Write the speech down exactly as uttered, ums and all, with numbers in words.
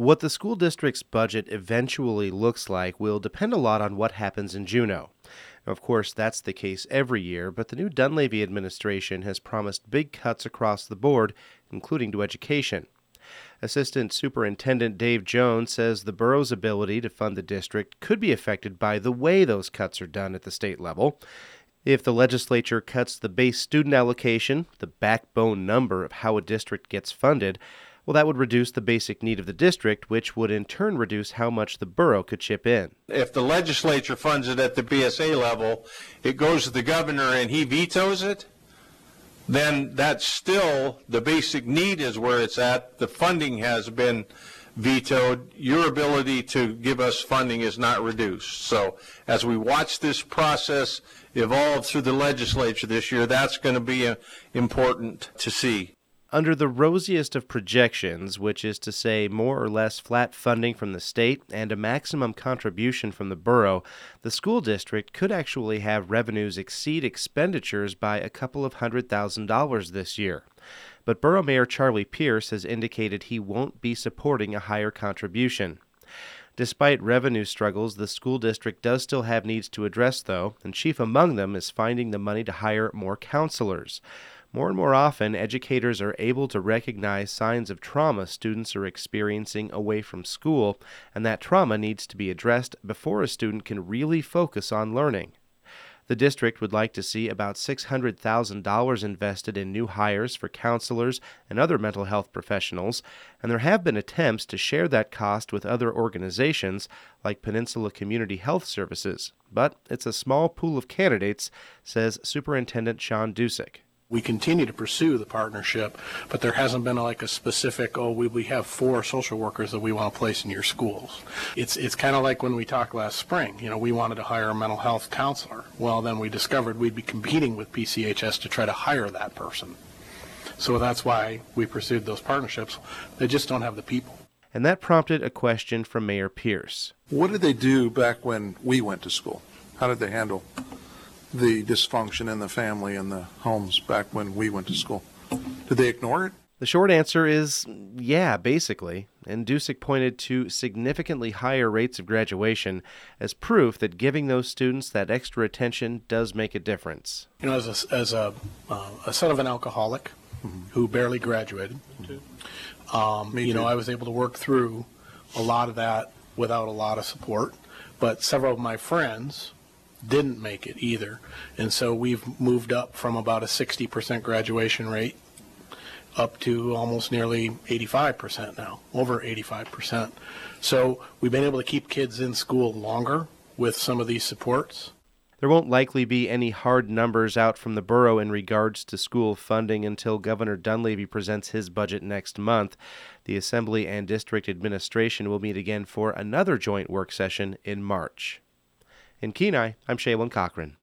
What the school district's budget eventually looks like will depend a lot on what happens in Juneau. Of course, that's the case every year, but the new Dunleavy administration has promised big cuts across the board, including to education. Assistant Superintendent Dave Jones says the borough's ability to fund the district could be affected by the way those cuts are done at the state level. If the legislature cuts the base student allocation, the backbone number of how a district gets funded, well, that would reduce the basic need of the district, which would in turn reduce how much the borough could chip in. If the legislature funds it at the B S A level, it goes to the governor and he vetoes it, then that's still, the basic need is where it's at. The funding has been vetoed. Your ability to give us funding is not reduced. So as we watch this process evolve through the legislature this year, that's going to be uh, important to see. Under the rosiest of projections, which is to say more or less flat funding from the state and a maximum contribution from the borough, the school district could actually have revenues exceed expenditures by a couple of hundred thousand dollars this year. But Borough Mayor Charlie Pierce has indicated he won't be supporting a higher contribution. Despite revenue struggles, the school district does still have needs to address, though, and chief among them is finding the money to hire more counselors. More and more often, educators are able to recognize signs of trauma students are experiencing away from school, and that trauma needs to be addressed before a student can really focus on learning. The district would like to see about six hundred thousand dollars invested in new hires for counselors and other mental health professionals, and there have been attempts to share that cost with other organizations like Peninsula Community Health Services, but it's a small pool of candidates, says Superintendent Sean Dusick. We continue to pursue the partnership, but there hasn't been like a specific, oh, we, we have four social workers that we want to place in your schools. It's it's kind of like when we talked last spring. You know, we wanted to hire a mental health counselor. Well, then we discovered we'd be competing with P C H S to try to hire that person. So that's why we pursued those partnerships. They just don't have the people. And that prompted a question from Mayor Pierce. What did they do back when we went to school? How did they handle the dysfunction in the family and the homes back when we went to school? Did they ignore it? The short answer is yeah, basically. And Dusick pointed to significantly higher rates of graduation as proof that giving those students that extra attention does make a difference. You know, as a, as a, uh, a son of an alcoholic mm-hmm. who barely graduated, mm-hmm. um, you know, I was able to work through a lot of that without a lot of support. But several of my friends didn't make it either, and so we've moved up from about a sixty percent graduation rate up to almost nearly eighty-five percent now, over eighty-five percent. So we've been able to keep kids in school longer with some of these supports. There won't likely be any hard numbers out from the borough in regards to school funding until Governor Dunleavy presents his budget next month. The Assembly and District Administration will meet again for another joint work session in March. In Kenai, I'm Shaylin Cochran.